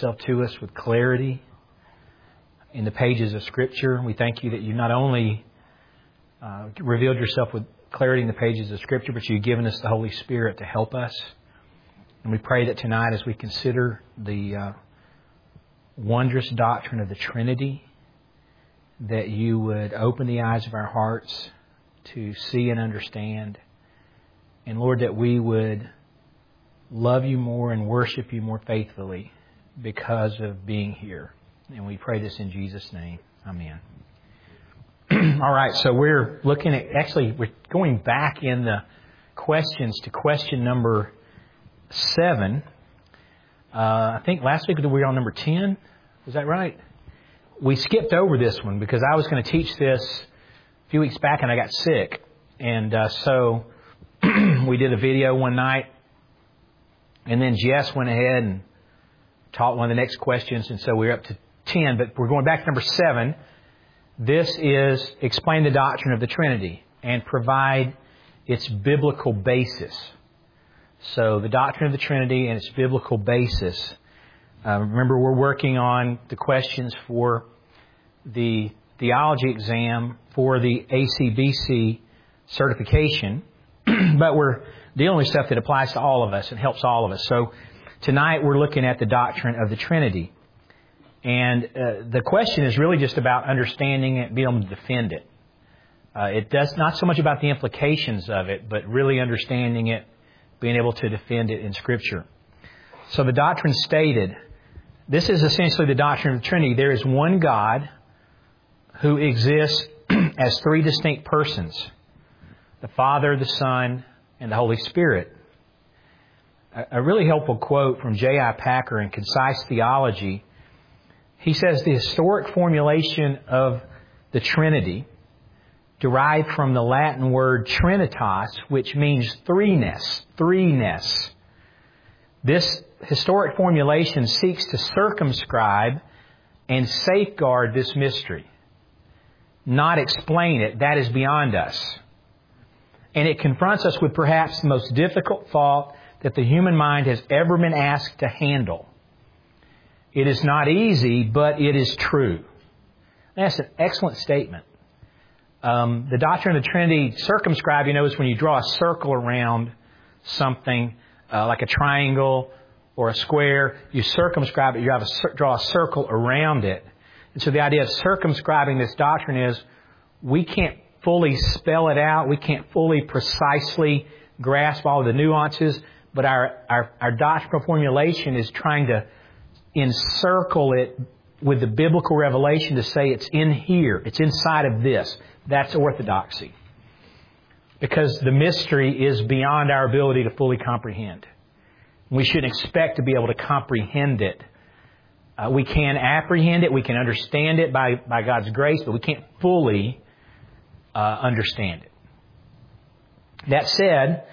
yourself to us with clarity in the pages of Scripture. We thank you that you not only revealed yourself with clarity in the pages of Scripture, but you've given us the Holy Spirit to help us. And we pray that tonight, as we consider the wondrous doctrine of the Trinity, that you would open the eyes of our hearts to see and understand. And Lord, that we would love you more and worship you more faithfully because of being here. And we pray this in Jesus' name. Amen. All right, so we're looking at, we're going back in the questions to question number 7. I think last week we were on number 10. Was that right? We skipped over this one because I was going to teach this a few weeks back and I got sick. And so we did a video one night. And then Jess went ahead and taught one of the next questions. And so we're up to 10. But we're going back to number 7. This is explain the doctrine of the Trinity and provide its biblical basis. So the doctrine of the Trinity and its biblical basis. Remember, we're working on the questions for the theology exam for the ACBC certification. But we're dealing with stuff that applies to all of us and helps all of us. So tonight we're looking at the doctrine of the Trinity. And the question is really just about understanding it, being able to defend it. It does not so much about the implications of it, but really understanding it, being able to defend it in Scripture. So the doctrine stated, this is essentially the doctrine of the Trinity. There is one God who exists as 3 distinct persons. The Father, the Son, and the Holy Spirit. A really helpful quote from J.I. Packer in Concise Theology. He says the historic formulation of the Trinity derived from the Latin word trinitas, which means threeness. This historic formulation seeks to circumscribe and safeguard this mystery, not explain it. That is beyond us. And it confronts us with perhaps the most difficult thought that the human mind has ever been asked to handle. It is not easy, but it is true. That's an excellent statement. The doctrine of the Trinity, circumscribe, is when you draw a circle around something, like a triangle or a square. You circumscribe it, you draw a circle around it. And so the idea of circumscribing this doctrine is we can't fully spell it out. We can't fully precisely grasp all of the nuances, but our doctrinal formulation is trying to encircle it with the biblical revelation to say it's in here, it's inside of this. That's orthodoxy. Because the mystery is beyond our ability to fully comprehend. We shouldn't expect to be able to comprehend it. We can apprehend it, we can understand it by God's grace, but we can't fully understand it. That said,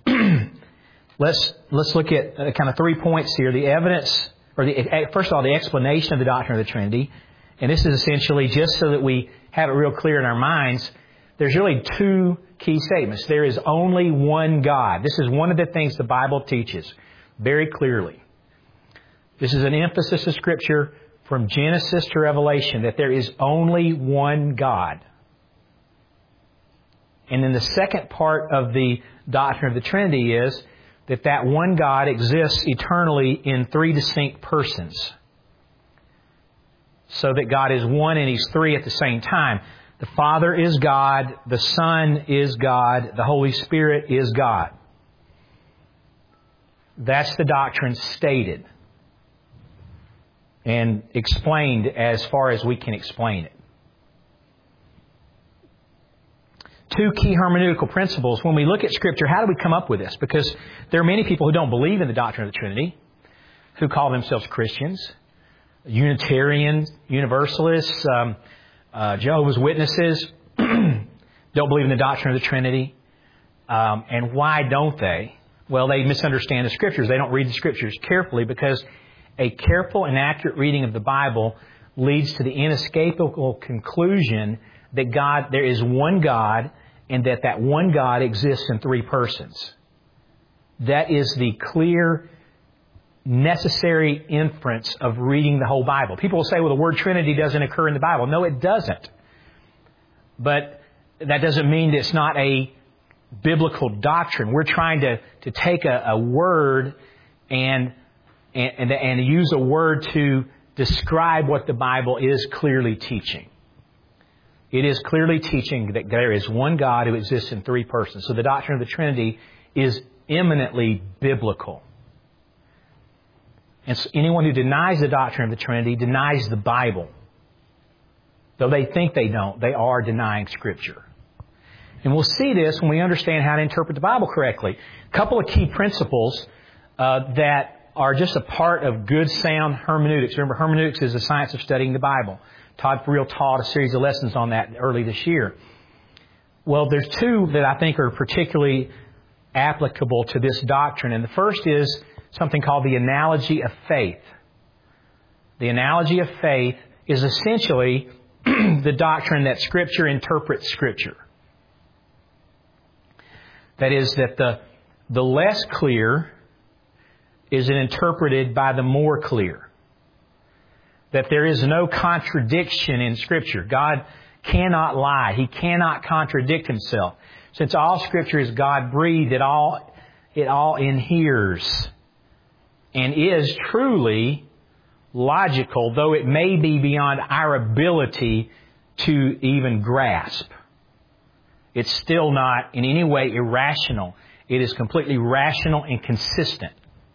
let's look at kind of 3 points here. The evidence, first of all, the explanation of the doctrine of the Trinity. And this is essentially just so that we have it real clear in our minds. There's really 2 key statements. There is only one God. This is one of the things the Bible teaches very clearly. This is an emphasis of Scripture from Genesis to Revelation that there is only one God. And then the second part of the doctrine of the Trinity is that one God exists eternally in 3 distinct persons. So that God is one and He's 3 at the same time. The Father is God, the Son is God, the Holy Spirit is God. That's the doctrine stated and explained as far as we can explain it. 2 key hermeneutical principles. When we look at Scripture, how do we come up with this? Because there are many people who don't believe in the doctrine of the Trinity, who call themselves Christians, Unitarians, Universalists, Jehovah's Witnesses, don't believe in the doctrine of the Trinity. And why don't they? Well, they misunderstand the Scriptures. They don't read the Scriptures carefully because a careful and accurate reading of the Bible leads to the inescapable conclusion that there is one God and that one God exists in 3 persons. That is the clear necessary inference of reading the whole Bible. People will say, well, the word Trinity doesn't occur in the Bible. No, it doesn't. But that doesn't mean that it's not a biblical doctrine. We're trying to take a word and use a word to describe what the Bible is clearly teaching. It is clearly teaching that there is one God who exists in three persons. So the doctrine of the Trinity is eminently biblical. And so anyone who denies the doctrine of the Trinity denies the Bible. Though they think they don't, they are denying Scripture. And we'll see this when we understand how to interpret the Bible correctly. A couple of key principles that are just a part of good, sound hermeneutics. Remember, hermeneutics is the science of studying the Bible. Todd Friel taught a series of lessons on that early this year. Well, there's two that I think are particularly applicable to this doctrine. And the first is something called the analogy of faith. The analogy of faith is essentially the doctrine that Scripture interprets Scripture. That is, that the less clear is interpreted by the more clear. That there is no contradiction in Scripture. God cannot lie. He cannot contradict Himself. Since all Scripture is God-breathed, it all inheres and is truly logical, though it may be beyond our ability to even grasp. It's still not in any way irrational. It is completely rational and consistent.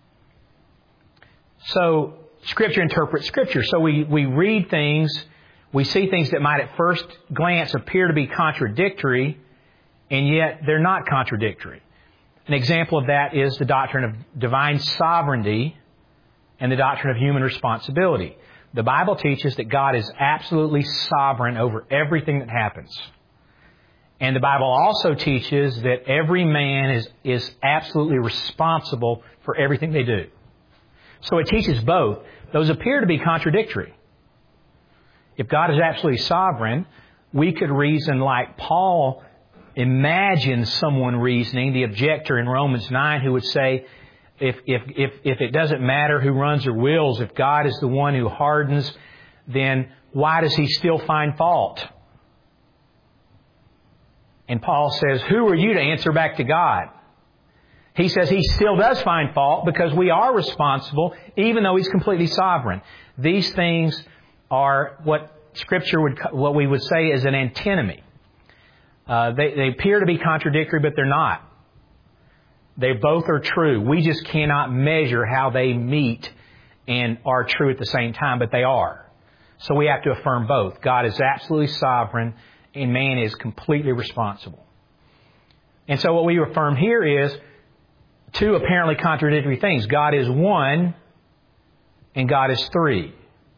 So, Scripture interprets Scripture. So we read things, we see things that might at first glance appear to be contradictory, and yet they're not contradictory. An example of that is the doctrine of divine sovereignty and the doctrine of human responsibility. The Bible teaches that God is absolutely sovereign over everything that happens. And the Bible also teaches that every man is absolutely responsible for everything they do. So it teaches both. Those appear to be contradictory. If God is absolutely sovereign, we could reason like Paul imagines someone reasoning, the objector in Romans 9, who would say, if it doesn't matter who runs or wills, if God is the one who hardens, then why does He still find fault? And Paul says, who are you to answer back to God? He says He still does find fault because we are responsible, even though He's completely sovereign. These things are what Scripture what we would say is an antinomy. They appear to be contradictory, but they're not. They both are true. We just cannot measure how they meet and are true at the same time, but they are. So we have to affirm both. God is absolutely sovereign, and man is completely responsible. And so what we affirm here is two apparently contradictory things. God is one, and God is three.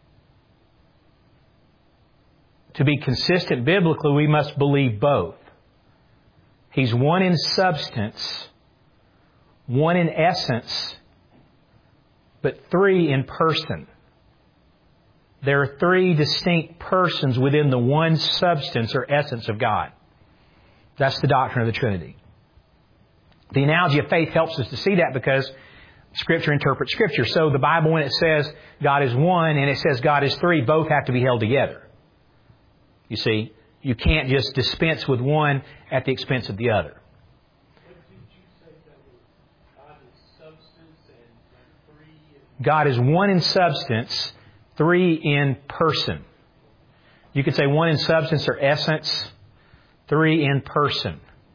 To be consistent biblically, we must believe both. He's one in substance, one in essence, but three in person. There are three distinct persons within the one substance or essence of God. That's the doctrine of the Trinity. The analogy of faith helps us to see that because Scripture interprets Scripture. So the Bible, when it says God is one and it says God is three, both have to be held together. You see, you can't just dispense with one at the expense of the other. God is one in substance, three in person. You could say one in substance or essence, three in person.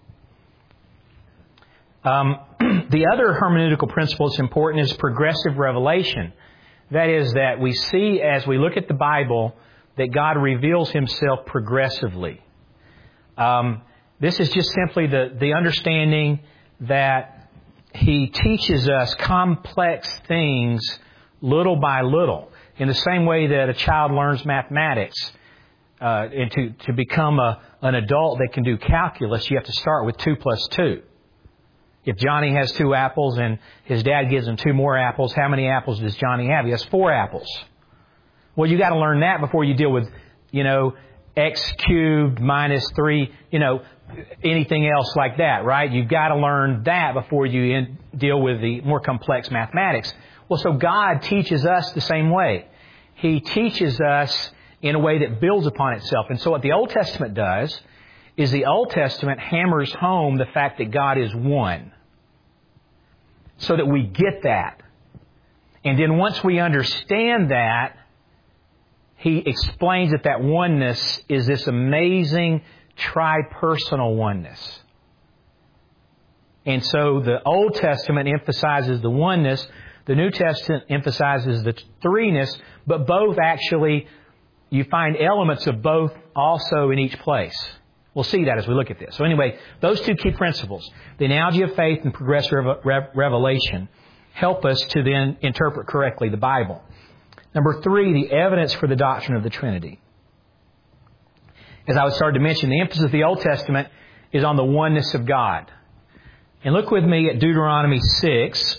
The other hermeneutical principle that's important is progressive revelation. That is that we see as we look at the Bible that God reveals Himself progressively. This is just simply the understanding that He teaches us complex things little by little. In the same way that a child learns mathematics, and to become an adult that can do calculus, you have to start with 2 plus 2. If Johnny has 2 apples and his dad gives him 2 more apples, how many apples does Johnny have? He has 4 apples. Well, you got to learn that before you deal with, x cubed minus 3, anything else like that, right? You've got to learn that before you deal with the more complex mathematics. Well, so God teaches us the same way. He teaches us in a way that builds upon itself. And so what the Old Testament does is the Old Testament hammers home the fact that God is one, so that we get that. And then once we understand that, He explains that that oneness is this amazing tri-personal oneness. And so the Old Testament emphasizes the oneness, the New Testament emphasizes the threeness, but both actually, you find elements of both also in each place. We'll see that as we look at this. So anyway, those two key principles, the analogy of faith and progressive revelation, help us to then interpret correctly the Bible. Number 3, the evidence for the doctrine of the Trinity. As I started to mention, the emphasis of the Old Testament is on the oneness of God. And look with me at Deuteronomy 6.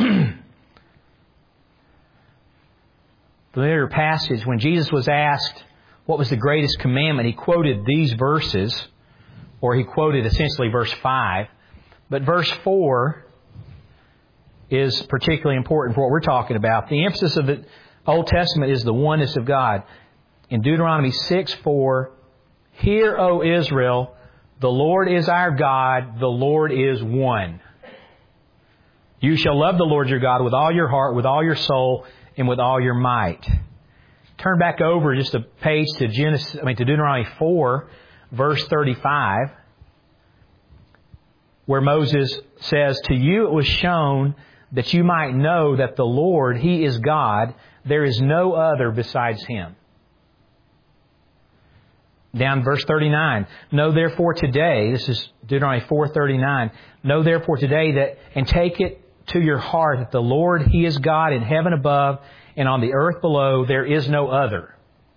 Familiar passage. When Jesus was asked what was the greatest commandment, He quoted these verses, or He quoted essentially verse 5. But verse 4 is particularly important for what we're talking about. The emphasis of the Old Testament is the oneness of God. In Deuteronomy 6:4, "Hear, O Israel, the Lord is our God, the Lord is one. You shall love the Lord your God with all your heart, with all your soul, and with all your might." Turn back over just a page to Deuteronomy 4, verse 35, where Moses says, "To you it was shown that you might know that the Lord, He is God. There is no other besides Him." Down verse 39. "Know therefore today," this is Deuteronomy 4:39, "Know therefore today that, and take it to your heart, that the Lord, He is God in heaven above and on the earth below. There is no other."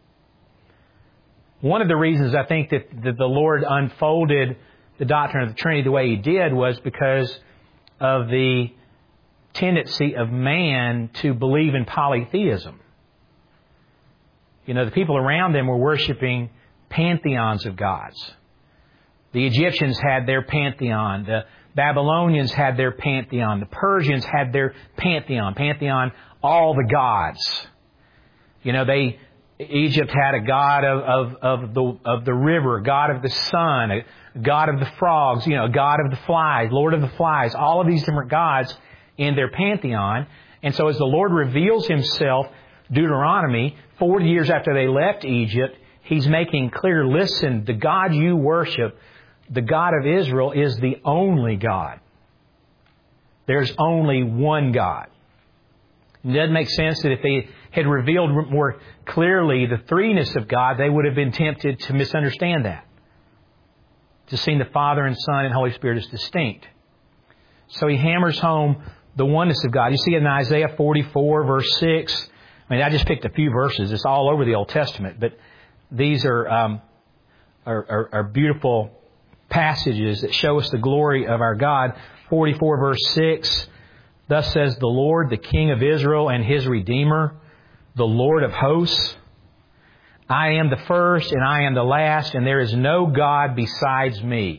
One of the reasons I think that the Lord unfolded the doctrine of the Trinity the way He did was because of the tendency of man to believe in polytheism. You know, the people around them were worshiping pantheons of gods. The Egyptians had their pantheon. The Babylonians had their pantheon. The Persians had their pantheon, all the gods. You know, Egypt had a god of the river, a god of the sun, a god of the frogs, a god of the flies, Lord of the flies, all of these different gods in their pantheon. And so as the Lord reveals Himself, Deuteronomy, 40 years after they left Egypt, He's making clear, listen, the God you worship, the God of Israel, is the only God. There's only one God. It doesn't make sense that if they had revealed more clearly the threeness of God, they would have been tempted to misunderstand that, to see the Father and Son and Holy Spirit as distinct. So He hammers home the oneness of God. You see it in Isaiah 44, verse 6. I just picked a few verses. It's all over the Old Testament, but these are beautiful passages that show us the glory of our God. 44, verse 6. "Thus says the Lord, the King of Israel and His Redeemer, the Lord of hosts. I am the first and I am the last, and there is no God besides me."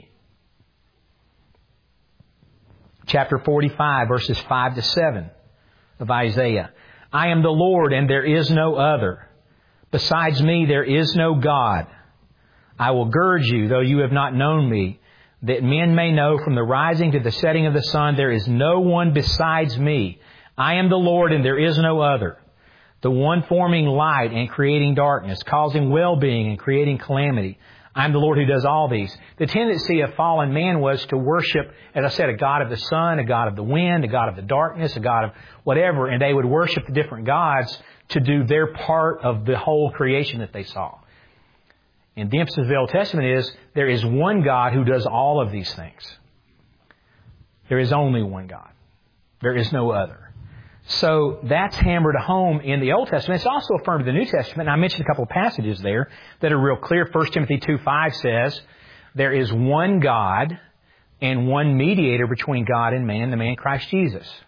Chapter 45, verses 5 to 7 of Isaiah. "I am the Lord, and there is no other. Besides me, there is no God. I will gird you, though you have not known me, that men may know from the rising to the setting of the sun, there is no one besides me. I am the Lord, and there is no other. The one forming light and creating darkness, causing well-being and creating calamity. I am the Lord who does all these." The tendency of fallen man was to worship, as I said, a god of the sun, a god of the wind, a god of the darkness, a god of whatever, and they would worship the different gods to do their part of the whole creation that they saw. And the emphasis of the Old Testament is there is one God who does all of these things. There is only one God. There is no other. So that's hammered home in the Old Testament. It's also affirmed in the New Testament. And I mentioned a couple of passages there that are real clear. 1 Timothy 2:5 says, "There is one God and one mediator between God and man, the man Christ Jesus."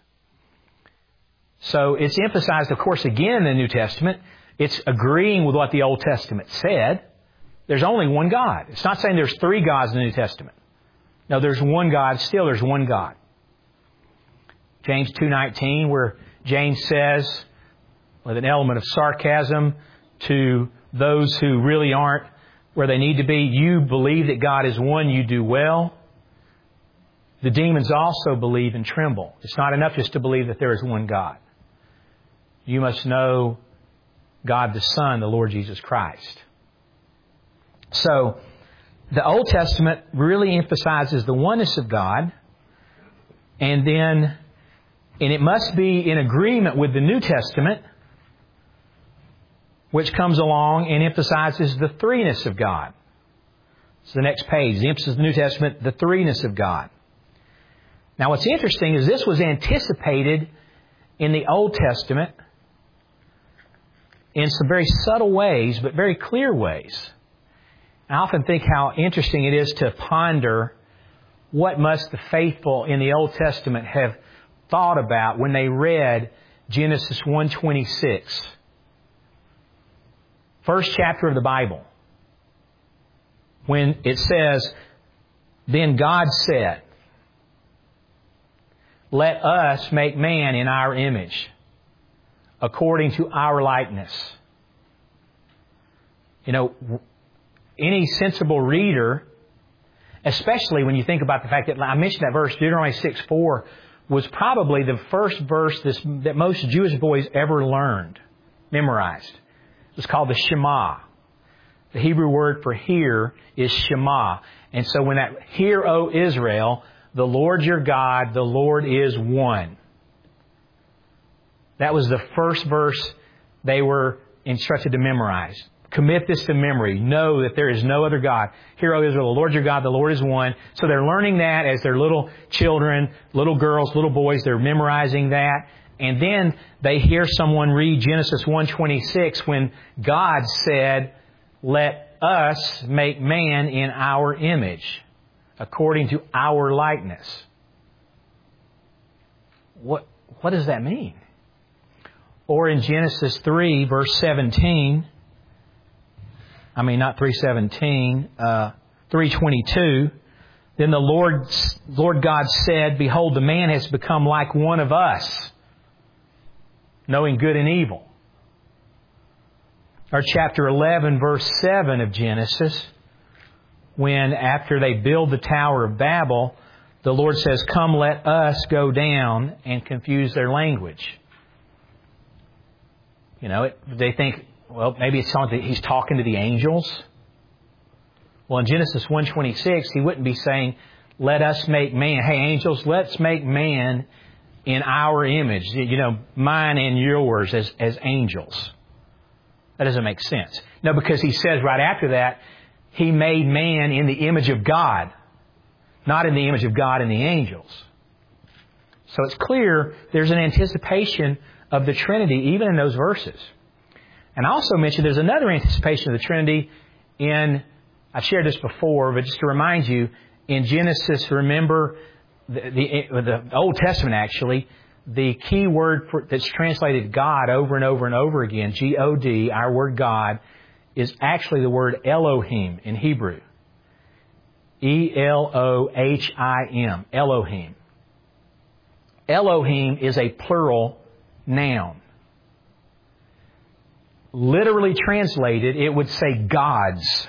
So it's emphasized, of course, again in the New Testament. It's agreeing with what the Old Testament said. There's only one God. It's not saying there's three gods in the New Testament. No, there's one God. Still, there's one God. James 2:19, where James says, with an element of sarcasm, to those who really aren't where they need to be, you believe that God is one, you do well. The demons also believe and tremble. It's not enough just to believe that there is one God. You must know God the Son, the Lord Jesus Christ. So, the Old Testament really emphasizes the oneness of God, and it must be in agreement with the New Testament, which comes along and emphasizes the threeness of God. It's the next page. The emphasis of the New Testament, the threeness of God. Now, what's interesting is this was anticipated in the Old Testament in some very subtle ways, but very clear ways. I often think how interesting it is to ponder what must the faithful in the Old Testament have thought about when they read Genesis 1:26. First chapter of the Bible. When it says, "Then God said, let us make man in our image, according to our likeness." You know, any sensible reader, especially when you think about the fact that I mentioned that verse, Deuteronomy 6:4, was probably the first verse that most Jewish boys ever learned, memorized. It was called the Shema. The Hebrew word for hear is Shema. And so when that, "Hear, O Israel, the Lord your God, the Lord is one." That was the first verse they were instructed to memorize. Commit this to memory. Know that there is no other God. "Hear, O Israel, the Lord your God, the Lord is one." So they're learning that as they're little children, little girls, little boys. They're memorizing that. And then they hear someone read Genesis 1:26 when God said, "Let us make man in our image, according to our likeness." What does that mean? Or in Genesis 3, verse 17, not 3:17, 3:22, "Then the Lord God said, Behold, the man has become like one of us, knowing good and evil." Or chapter 11, verse 7 of Genesis, when after they build the Tower of Babel, the Lord says, "Come, let us go down and confuse their language." They think, well, maybe it's something he's talking to the angels. Well, in Genesis 1:26, he wouldn't be saying, "Let us make man." "Hey, angels, let's make man in our image." Mine and yours as angels. That doesn't make sense. No, because he says right after that, he made man in the image of God, not in the image of God and the angels. So it's clear there's an anticipation of the Trinity even in those verses. And I also mentioned there's another anticipation of the Trinity I've shared this before, but just to remind you, in Genesis, remember, the Old Testament actually, the key word that's translated God over and over and over again, G-O-D, our word God, is actually the word Elohim in Hebrew. E-L-O-H-I-M, Elohim. Elohim is a plural noun. Literally translated, it would say gods.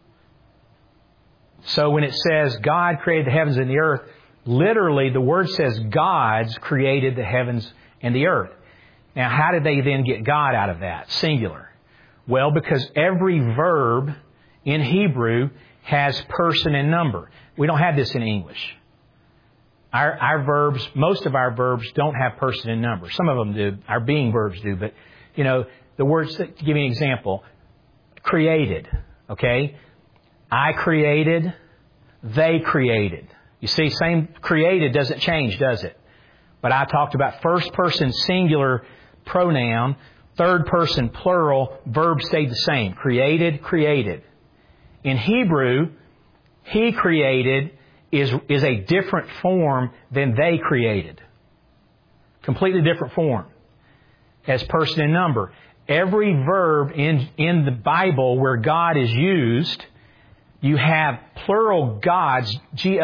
So when it says God created the heavens and the earth, literally the word says gods created the heavens and the earth. Now, how did they then get God out of that? Singular. Well, because every verb in Hebrew has person and number. We don't have this in English. Our verbs, most of our verbs don't have person and number. Some of them do. Our being verbs do. But, the words, to give you an example, created, okay? I created, they created. You see, same created doesn't change, does it? But I talked about first person singular pronoun, third person plural, verb stayed the same. Created, created. In Hebrew, he created is a different form than they created. Completely different form as person and number. Every verb in the Bible where God is used, you have plural gods,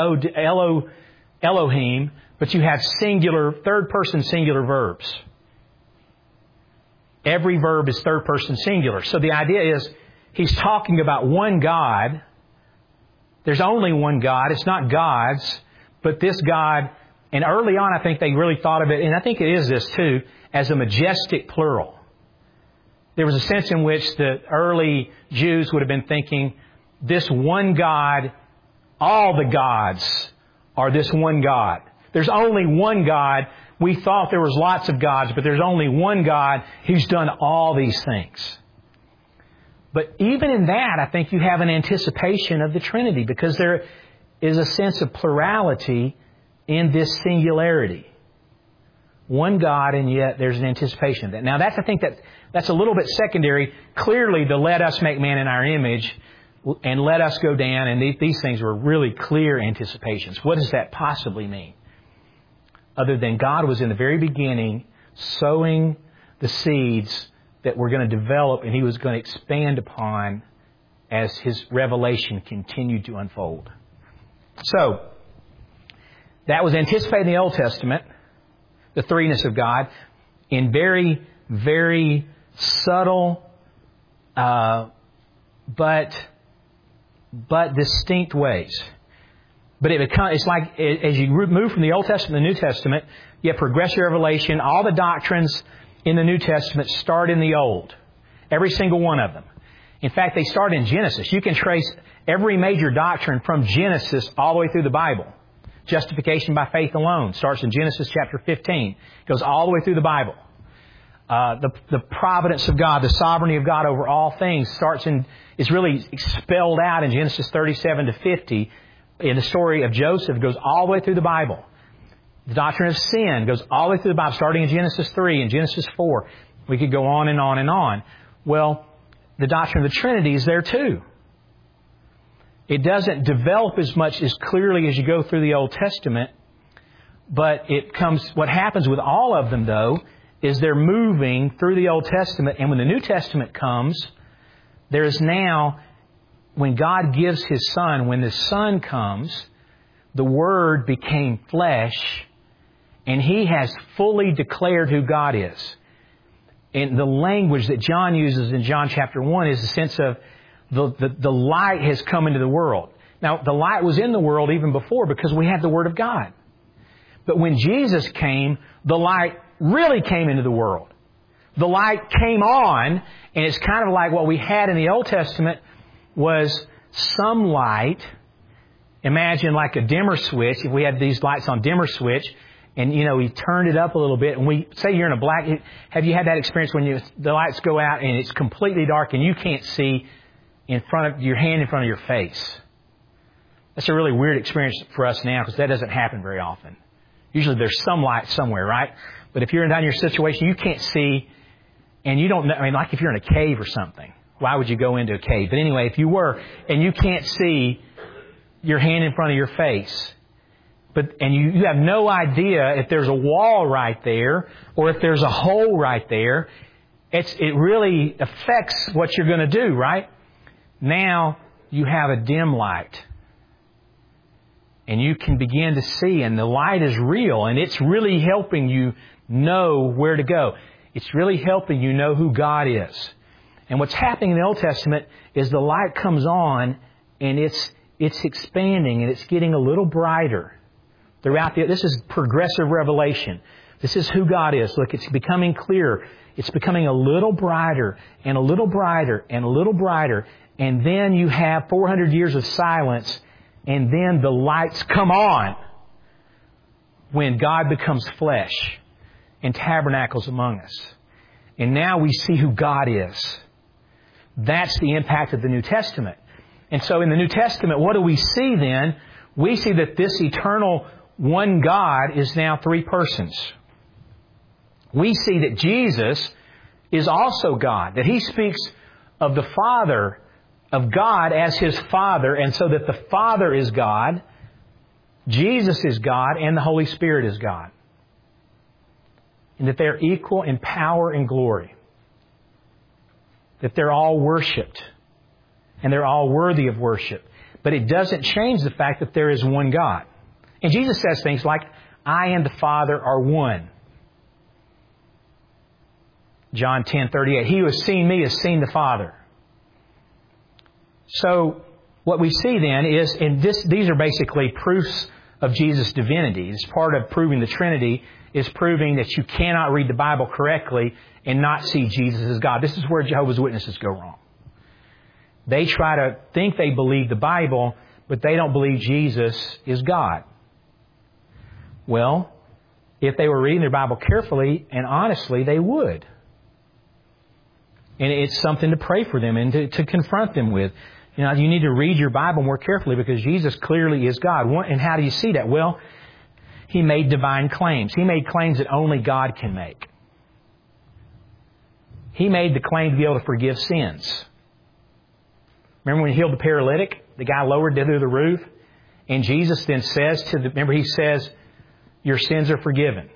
Elohim, but you have singular, third person singular verbs. every verb is third person singular. So the idea is he's talking about one God. There's only one God. It's not gods, but this God. And early on, I think they really thought of it, and I think it is this too, as a majestic plural. There was a sense in which the early Jews would have been thinking, this one God, all the gods are this one God. There's only one God. We thought there was lots of gods, but there's only one God who's done all these things. But even in that, I think you have an anticipation of the Trinity, because there is a sense of plurality in this singularity. One God, and yet there's an anticipation of that. Now, I think that's a little bit secondary. Clearly, the let us make man in our image and let us go down, and these things were really clear anticipations. What does that possibly mean? Other than God was in the very beginning sowing the seeds that were going to develop and He was going to expand upon as His revelation continued to unfold. So, that was anticipated in the Old Testament, the threeness of God, in very, very subtle, but distinct ways. But it's like, as you move from the Old Testament to the New Testament, you have progressive revelation. All the doctrines in the New Testament start in the Old. Every single one of them. In fact, they start in Genesis. You can trace every major doctrine from Genesis all the way through the Bible. Justification by faith alone starts in Genesis chapter 15. Goes all the way through the Bible. The providence of God, the sovereignty of God over all things is really spelled out in Genesis 37 to 50. In the story of Joseph, goes all the way through the Bible. The doctrine of sin goes all the way through the Bible, starting in Genesis 3 and Genesis 4. We could go on and on and on. Well, the doctrine of the Trinity is there too. It doesn't develop as much as clearly as you go through the Old Testament, but what happens with all of them, though, is they're moving through the Old Testament, and when the New Testament comes, there is now, when God gives His Son, when the Son comes, the Word became flesh, and He has fully declared who God is. And the language that John uses in John chapter 1 is the sense of the light has come into the world. Now, the light was in the world even before because we had the Word of God. But when Jesus came, the light really came into the world. The light came on, and it's kind of like what we had in the Old Testament was some light. Imagine like a dimmer switch. If we had these lights on dimmer switch, and we turned it up a little bit, and we say you're in a black. Have you had that experience when the lights go out and it's completely dark and you can't see in front of your hand in front of your face? That's a really weird experience for us now because that doesn't happen very often. Usually there's some light somewhere, right? But if you're in your situation, you can't see, and you don't know. I mean, like if you're in a cave or something, why would you go into a cave? But anyway, if you were and you can't see your hand in front of your face, and you have no idea if there's a wall right there or if there's a hole right there, it really affects what you're going to do, right? Now you have a dim light. And you can begin to see, and the light is real, and it's really helping you know where to go. It's really helping you know who God is. And what's happening in the Old Testament is the light comes on, and it's expanding, and it's getting a little brighter throughout this is progressive revelation. This is who God is. Look, it's becoming clearer. It's becoming a little brighter, and a little brighter, and a little brighter. And then you have 400 years of silence, and then the lights come on when God becomes flesh and tabernacles among us. And now we see who God is. That's the impact of the New Testament. And so in the New Testament, what do we see then? We see that this eternal one God is now three persons. We see that Jesus is also God, that He speaks of the Father of God as His Father, and so that the Father is God, Jesus is God, and the Holy Spirit is God. And that they're equal in power and glory. That they're all worshipped. And they're all worthy of worship. But it doesn't change the fact that there is one God. And Jesus says things like, I and the Father are one. John 10:38. He who has seen me has seen the Father. So what we see then is, these are basically proofs of Jesus' divinity. It's part of proving the Trinity, is proving that you cannot read the Bible correctly and not see Jesus as God. This is where Jehovah's Witnesses go wrong. They try to think they believe the Bible, but they don't believe Jesus is God. Well, if they were reading their Bible carefully and honestly, they would. And it's something to pray for them and to confront them with. You need to read your Bible more carefully because Jesus clearly is God. And how do you see that? Well, He made divine claims. He made claims that only God can make. He made the claim to be able to forgive sins. Remember when He healed the paralytic? The guy lowered through the roof. And Jesus then says He says, your sins are forgiven.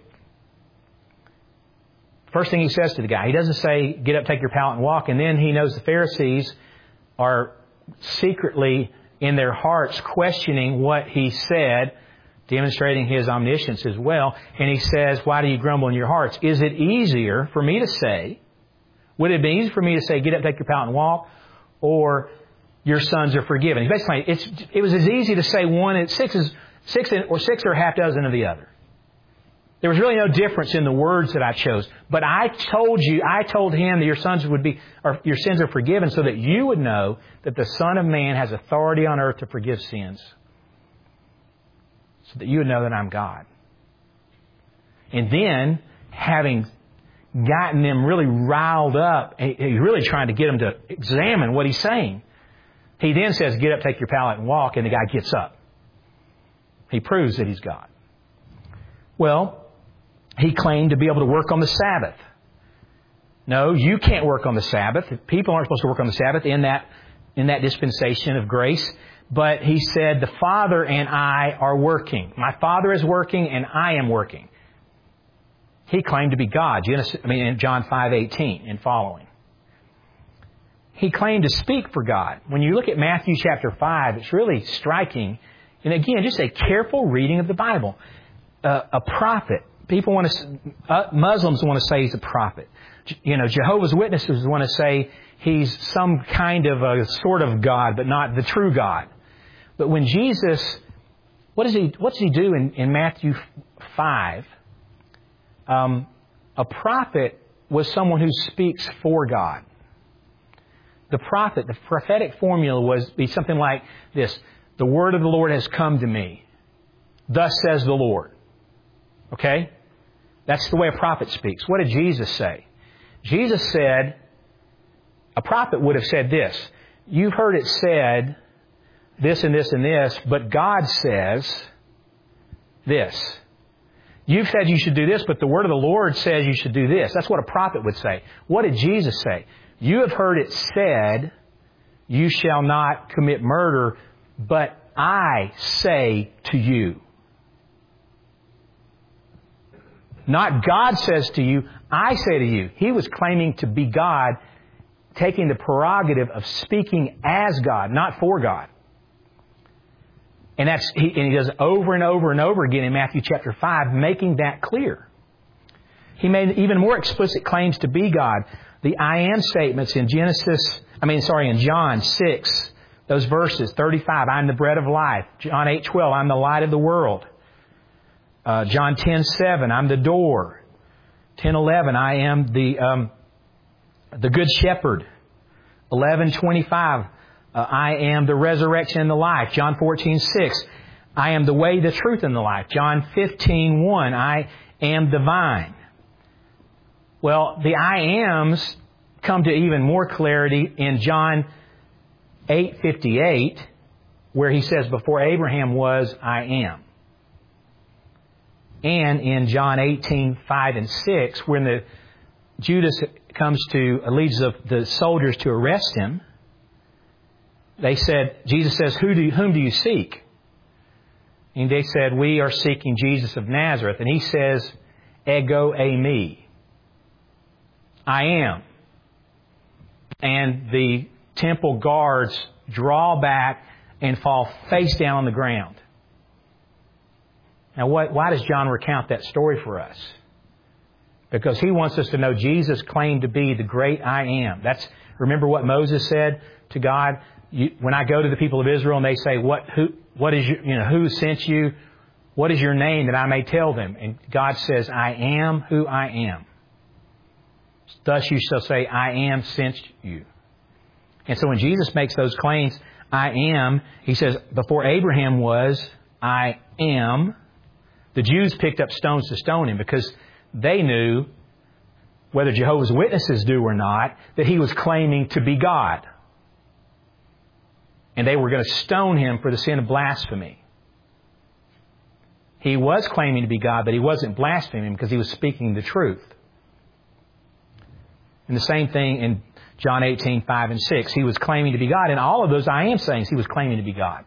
First thing He says to the guy, He doesn't say, get up, take your pallet and walk. And then He knows the Pharisees are secretly in their hearts questioning what He said, demonstrating His omniscience as well. And He says, why do you grumble in your hearts? Is it easier for me to say, would it be easier for me to say, get up, take your pallet and walk, or your sons are forgiven? Basically, it was as easy to say one and six or a half dozen of the other. There was really no difference in the words that I chose. But I told him that your sins are forgiven so that you would know that the Son of Man has authority on earth to forgive sins. So that you would know that I'm God. And then, having gotten them really riled up, he's really trying to get them to examine what He's saying. He then says, get up, take your pallet and walk, and the guy gets up. He proves that He's God. Well, He claimed to be able to work on the Sabbath. No, you can't work on the Sabbath. People aren't supposed to work on the Sabbath in that dispensation of grace. But He said, the Father and I are working. My Father is working and I am working. He claimed to be God. In John 5:18 and following. He claimed to speak for God. When you look at Matthew chapter 5, it's really striking. And again, just a careful reading of the Bible. A prophet. Muslims want to say he's a prophet. Jehovah's Witnesses want to say he's some kind of a sort of God, but not the true God. But when Jesus, what does he do in Matthew 5? A prophet was someone who speaks for God. The prophetic formula was be something like this: the word of the Lord has come to me. Thus says the Lord. Okay? That's the way a prophet speaks. What did Jesus say? Jesus said, a prophet would have said this: you've heard it said this and this and this, but God says this. You've said you should do this, but the word of the Lord says you should do this. That's what a prophet would say. What did Jesus say? You have heard it said, you shall not commit murder, but I say to you. Not God says to you, I say to you. He was claiming to be God, taking the prerogative of speaking as God, not for God. And he does over and over and over again in Matthew chapter 5, making that clear. He made even more explicit claims to be God. The I am statements in John 6, those verses, 35, I'm the bread of life. John 8:12, I'm the light of the world. John 10:7, I'm the door. 10:11, I am the good shepherd. 11:25, I am the resurrection and the life. John 14:6, I am the way, the truth, and the life. John 15:1, I am the vine. Well, the I ams come to even more clarity in John 8:58, where He says, before Abraham was, I am. And in John 18:5 and 6, when Judas leads the soldiers to arrest Him, Jesus says, whom do you seek? And they said, we are seeking Jesus of Nazareth. And He says, ego eimi. I am. And the temple guards draw back and fall face down on the ground. Now, why does John recount that story for us? Because He wants us to know Jesus claimed to be the great I am. Remember what Moses said to God? When I go to the people of Israel and they say, who sent you? What is your name that I may tell them? And God says, I am who I am. Thus you shall say, I am sent you. And so when Jesus makes those claims, I am, He says, before Abraham was, I am. The Jews picked up stones to stone Him because they knew, whether Jehovah's Witnesses do or not, that He was claiming to be God. And they were going to stone Him for the sin of blasphemy. He was claiming to be God, but He wasn't blaspheming because He was speaking the truth. And the same thing in John 18:5 and 6. He was claiming to be God. And all of those I am sayings, He was claiming to be God.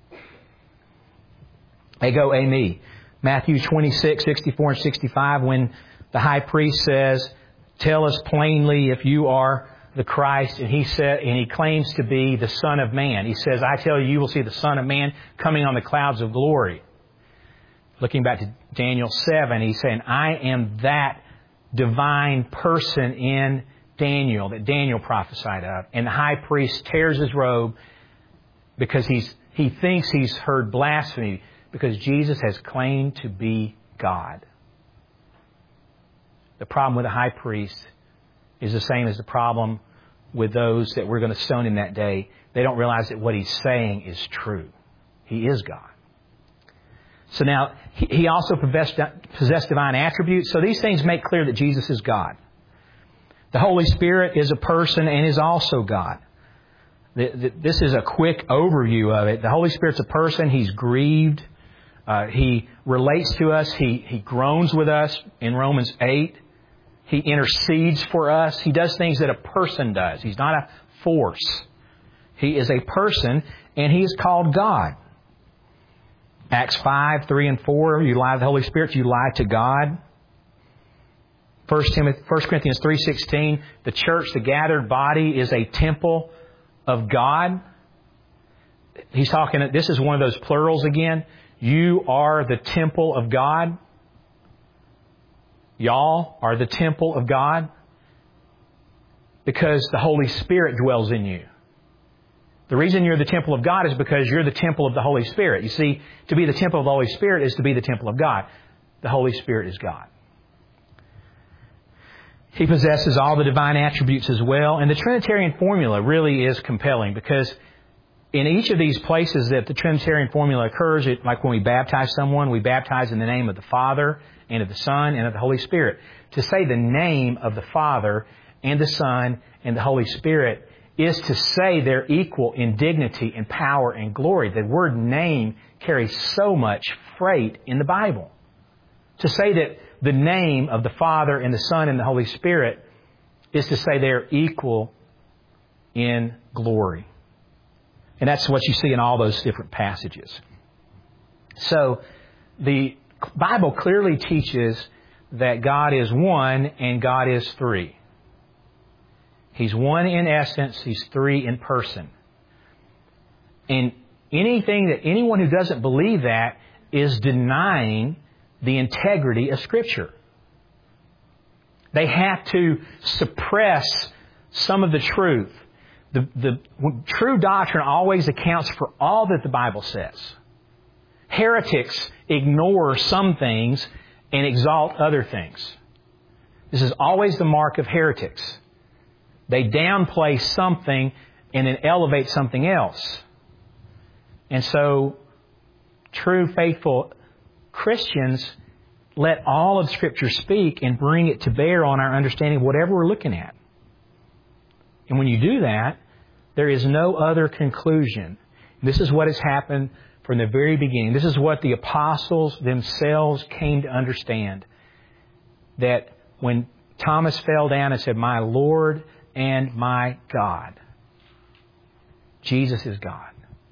Ego eimi. Matthew 26, 64 and 65, when the high priest says, tell us plainly if you are the Christ, and he claims to be the Son of Man. He says, I tell you, you will see the Son of Man coming on the clouds of glory. Looking back to Daniel 7, he's saying, I am that divine person in Daniel that Daniel prophesied of. And the high priest tears his robe because he thinks he's heard blasphemy, because Jesus has claimed to be God. The problem with the high priest is the same as the problem with those that we're going to stone Him that day. They don't realize that what He's saying is true. He is God. So now, He also possessed divine attributes. So these things make clear that Jesus is God. The Holy Spirit is a person and is also God. This is a quick overview of it. The Holy Spirit's a person. He's grieved. He relates to us. He groans with us in Romans 8. He intercedes for us. He does things that a person does. He's not a force. He is a person, and He is called God. Acts 5, 3 and 4, you lie to the Holy Spirit, you lie to God. 1 Corinthians 3:16, the church, the gathered body, is a temple of God. He's talking, this is one of those plurals again. You are the temple of God. Y'all are the temple of God because the Holy Spirit dwells in you. The reason you're the temple of God is because you're the temple of the Holy Spirit. You see, to be the temple of the Holy Spirit is to be the temple of God. The Holy Spirit is God. He possesses all the divine attributes as well. And the Trinitarian formula really is compelling because in each of these places that the Trinitarian formula occurs, like when we baptize someone, we baptize in the name of the Father and of the Son and of the Holy Spirit. To say the name of the Father and the Son and the Holy Spirit is to say they're equal in dignity and power and glory. The word name carries so much freight in the Bible. To say that the name of the Father and the Son and the Holy Spirit is to say they're equal in glory. And that's what you see in all those different passages. So the Bible clearly teaches that God is one and God is three. He's one in essence, He's three in person. And anyone who doesn't believe that is denying the integrity of Scripture. They have to suppress some of the truth. The true doctrine always accounts for all that the Bible says. Heretics ignore some things and exalt other things. This is always the mark of heretics. They downplay something and then elevate something else. And so, true, faithful Christians let all of Scripture speak and bring it to bear on our understanding of whatever we're looking at. And when you do that, there is no other conclusion. This is what has happened from the very beginning. This is what the apostles themselves came to understand. That when Thomas fell down and said, "My Lord and my God," Jesus is God.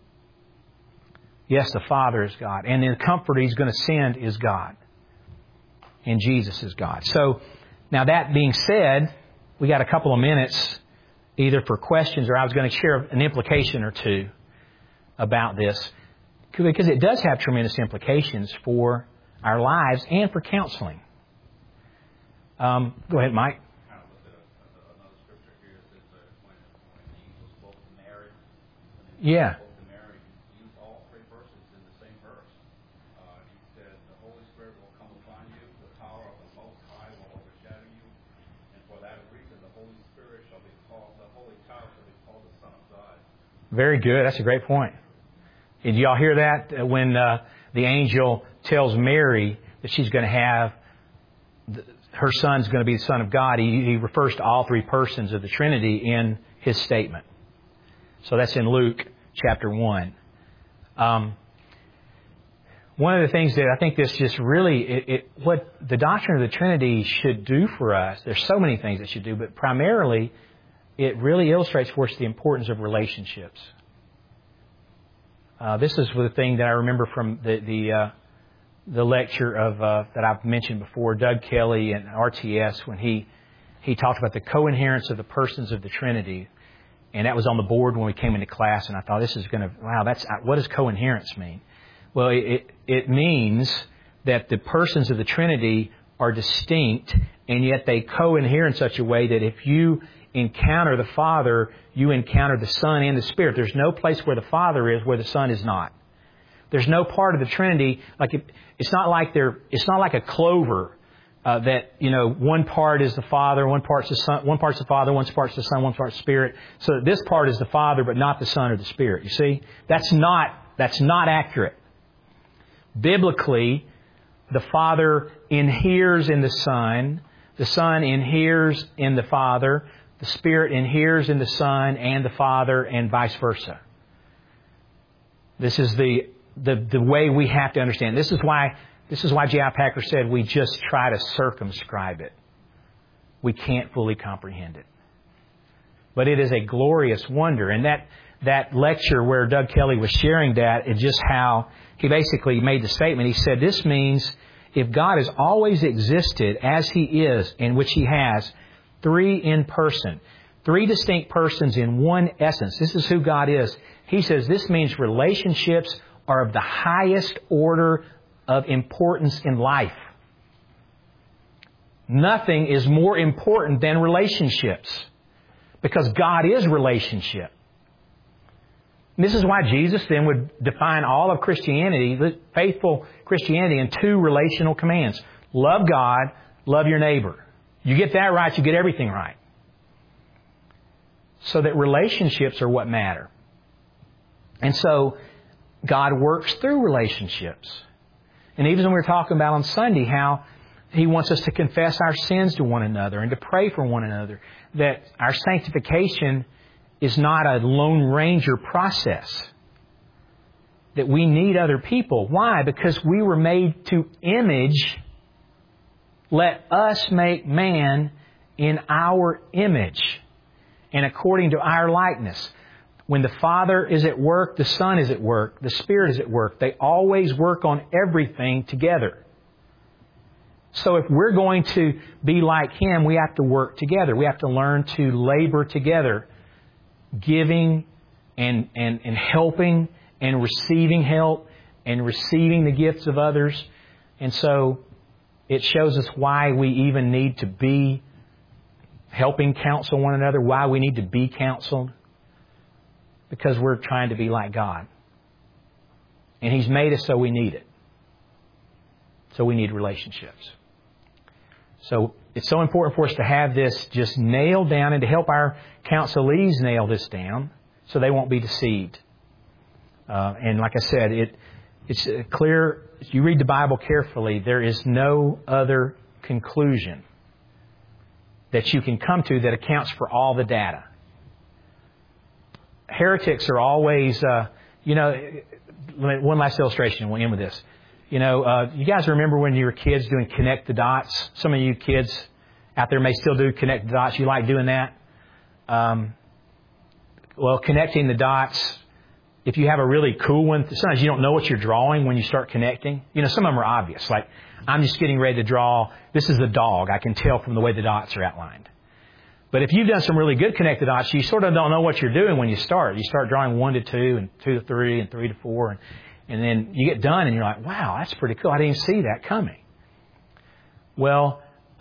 Yes, the Father is God. And the Comforter He's going to send is God. And Jesus is God. So, now that being said, we got a couple of minutes either for questions or I was going to share an implication or two about this. Because it does have tremendous implications for our lives and for counseling. Go ahead, Mike. Kind of looked at another scripture here that says when the angels spoke to Mary, Yeah. spoke to Mary, he used all three persons in the same verse. He said, "The Holy Spirit will come upon you; the power of the Most High will overshadow you, and for that reason, the Holy Spirit shall be called, the Holy Child shall be called the Son of God." Very good. That's a great point. Did y'all hear that when the angel tells Mary that she's going to have her son's going to be the Son of God? He refers to all three persons of the Trinity in his statement. So that's in Luke chapter 1. One of the things that I think this just really, what the doctrine of the Trinity should do for us, there's so many things it should do, but primarily it really illustrates for us the importance of relationships. This is the thing that I remember from the lecture of that I've mentioned before, Doug Kelly and RTS, when he talked about the coherence of the persons of the Trinity, and that was on the board when we came into class. And I thought, this is going to what does coherence mean? Well, it means that the persons of the Trinity are distinct, and yet they cohere in such a way that if you encounter the Father, you encounter the Son and the Spirit. There's no place where the Father is where the Son is not. There's no part of the Trinity it's not like a clover that one part is the Father, one part's the Son, one part's the Father, one part's the Son, one part's the Spirit. So this part is the Father, but not the Son or the Spirit. You see, that's not accurate. Biblically, the Father inheres in the Son inheres in the Father, the Spirit inheres in the Son and the Father, and vice versa. This is the way we have to understand. This is why J.I. Packer said we just try to circumscribe it. We can't fully comprehend it. But it is a glorious wonder. And that lecture where Doug Kelly was sharing that, is just how he basically made the statement. He said, this means if God has always existed as He is, in which He has, three in person, three distinct persons in one essence. This is who God is. He says this means relationships are of the highest order of importance in life. Nothing is more important than relationships, because God is relationship. And this is why Jesus then would define all of Christianity, faithful Christianity, in two relational commands. Love God, love your neighbor. You get that right, you get everything right. So that relationships are what matter. And so God works through relationships. And even when we were talking about on Sunday how He wants us to confess our sins to one another and to pray for one another, that our sanctification is not a Lone Ranger process, that we need other people. Why? Because we were made to image. Let us make man in our image and according to our likeness. When the Father is at work, the Son is at work, the Spirit is at work. They always work on everything together. So if we're going to be like Him, we have to work together. We have to learn to labor together, giving and helping and receiving help and receiving the gifts of others. And so it shows us why we even need to be helping counsel one another, why we need to be counseled. Because we're trying to be like God. And He's made us so we need it. So we need relationships. So it's so important for us to have this just nailed down and to help our counselees nail this down so they won't be deceived. And like I said, it's clear, if you read the Bible carefully, there is no other conclusion that you can come to that accounts for all the data. Heretics are always, one last illustration and we'll end with this. You guys remember when you were kids doing connect the dots? Some of you kids out there may still do connect the dots. You like doing that? Well, connecting the dots, if you have a really cool one, sometimes you don't know what you're drawing when you start connecting. Some of them are obvious. Like, I'm just getting ready to draw, this is a dog. I can tell from the way the dots are outlined. But if you've done some really good connected dots, you sort of don't know what you're doing when you start. You start drawing 1 to 2 and 2 to 3 and 3 to 4. And then you get done and you're like, wow, that's pretty cool. I didn't even see that coming. Well,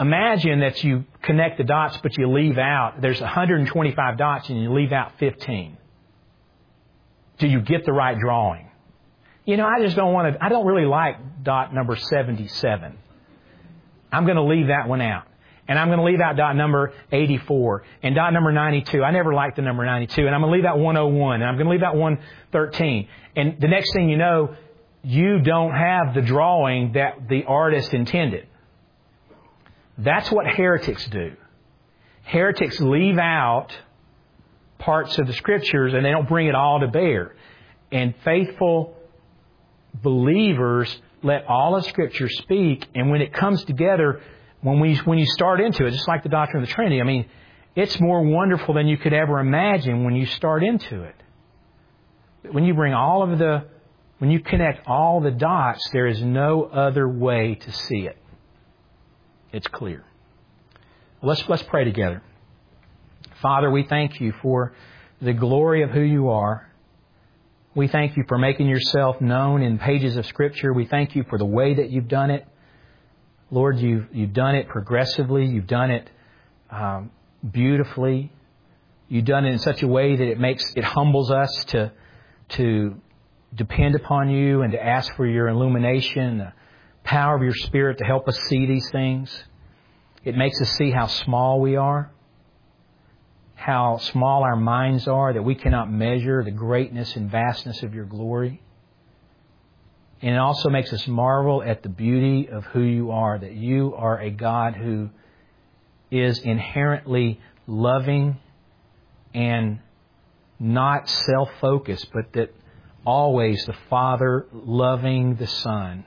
imagine that you connect the dots, but you leave out, there's 125 dots and you leave out 15. Do you get the right drawing? You know, I don't really like dot number 77. I'm going to leave that one out. And I'm going to leave out dot number 84 and dot number 92. I never liked the number 92. And I'm going to leave out 101 and I'm going to leave out 113. And the next thing you know, you don't have the drawing that the artist intended. That's what heretics do. Heretics leave out parts of the Scriptures and they don't bring it all to bear. And faithful believers let all of Scripture speak, and when it comes together, when you start into it, just like the doctrine of the Trinity, I mean, it's more wonderful than you could ever imagine when you start into it. When you connect all the dots, there is no other way to see it. It's clear. Let's pray together. Father, we thank you for the glory of who you are. We thank you for making yourself known in pages of Scripture. We thank you for the way that you've done it. Lord, you've done it progressively. You've done it beautifully. You've done it in such a way that it humbles us to depend upon you and to ask for your illumination, the power of your Spirit to help us see these things. It makes us see how small we are, how small our minds are, that we cannot measure the greatness and vastness of your glory. And it also makes us marvel at the beauty of who you are, that you are a God who is inherently loving and not self-focused, but that always the Father loving the Son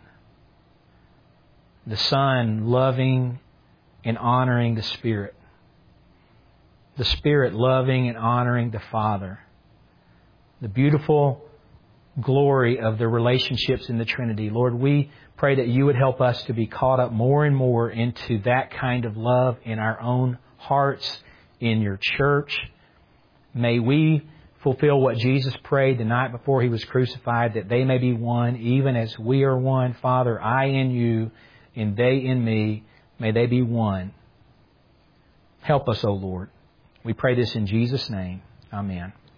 loving and honoring the Spirit loving and honoring the Father. The beautiful glory of the relationships in the Trinity. Lord, we pray that you would help us to be caught up more and more into that kind of love in our own hearts, in your church. May we fulfill what Jesus prayed the night before He was crucified, that they may be one, even as we are one. Father, I in you, and they in me, may they be one. Help us, O Lord. We pray this in Jesus' name. Amen.